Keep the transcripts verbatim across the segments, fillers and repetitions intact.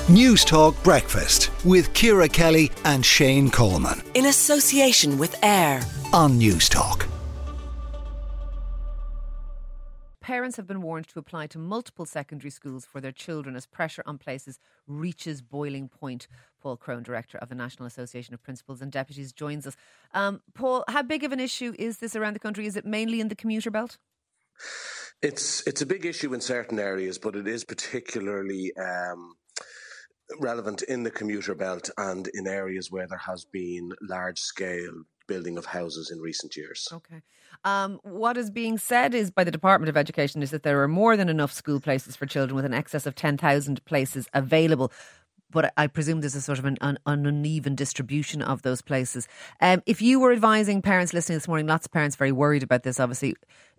News Talk Breakfast with Ciara Kelly and Shane Coleman. In association with AIR on News Talk. Parents have been warned to apply to multiple secondary schools for their children as pressure on places reaches boiling point. Paul Crone, Director of the National Association of Principals and Deputies, joins us. Um, Paul, how big of an issue is this around the country? Is it mainly in the commuter belt? It's it's a big issue in certain areas, but it is particularly um, relevant in the commuter belt and in areas where there has been large-scale building of houses in recent years. Okay. Um, what is being said is by the Department of Education is that there are more than enough school places for children, with an excess of ten thousand places available. But I presume there's a sort of an, an uneven distribution of those places. Um, if you were advising parents listening this morning, lots of parents very worried about this, obviously,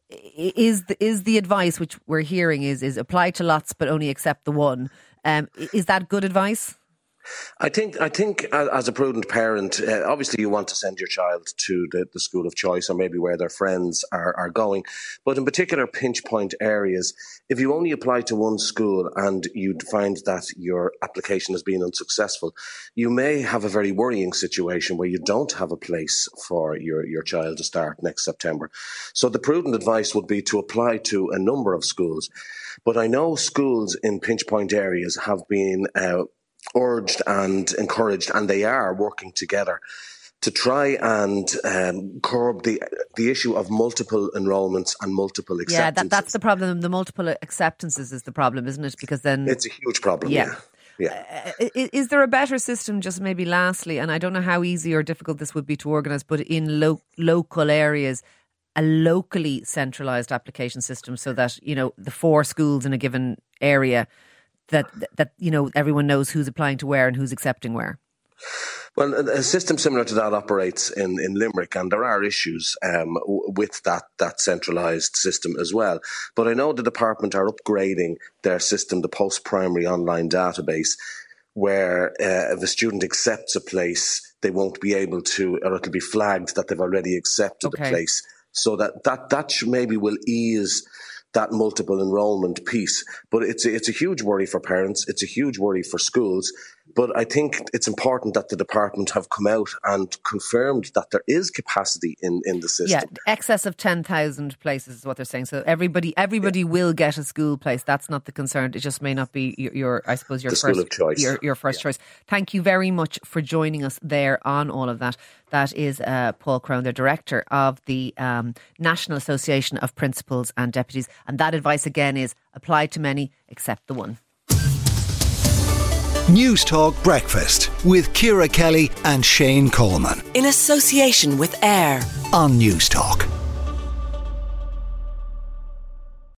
is the, is the advice which we're hearing is, is apply to lots but only accept the one. Um, is that good advice? I think, I think as a prudent parent, uh, obviously you want to send your child to the, the school of choice or maybe where their friends are, are going. But in particular pinch point areas, if you only apply to one school and you find that your application has been unsuccessful, you may have a very worrying situation where you don't have a place for your, your child to start next September. So the prudent advice would be to apply to a number of schools. But I know schools in pinch point areas have been uh, urged and encouraged, and they are working together to try and um, curb the the issue of multiple enrolments and multiple acceptances. Yeah, that, that's the problem. The multiple acceptances is the problem, isn't it? Because then it's a huge problem. Yeah. yeah. Uh, is there a better system, just maybe lastly, and I don't know how easy or difficult this would be to organise, but in lo- local areas, a locally centralised application system so that, you know, the four schools in a given area, that, that you know, everyone knows who's applying to where and who's accepting where? Well, a system similar to that operates in, in Limerick, and there are issues um, with that, that centralised system as well. But I know the department are upgrading their system, the post-primary online database, where uh, if a student accepts a place, they won't be able to, or it'll be flagged that they've already accepted okay. a place. So that, that, that maybe will ease that multiple enrolment piece. But it's a, it's a huge worry for parents. It's a huge worry for schools. But I think it's important that the department have come out and confirmed that there is capacity in, in the system. Yeah, excess of ten thousand places is what they're saying. So everybody everybody yeah. will get a school place. That's not the concern. It just may not be your, your I suppose, your the first school of choice. Your, your first yeah. choice. Thank you very much for joining us there on all of that. That is uh, Paul Crone, the Director of the um, National Association of Principals and Deputies. And that advice again is apply to many, accept the one. News Talk Breakfast with Ciara Kelly and Shane Coleman. In association with AIR on News Talk.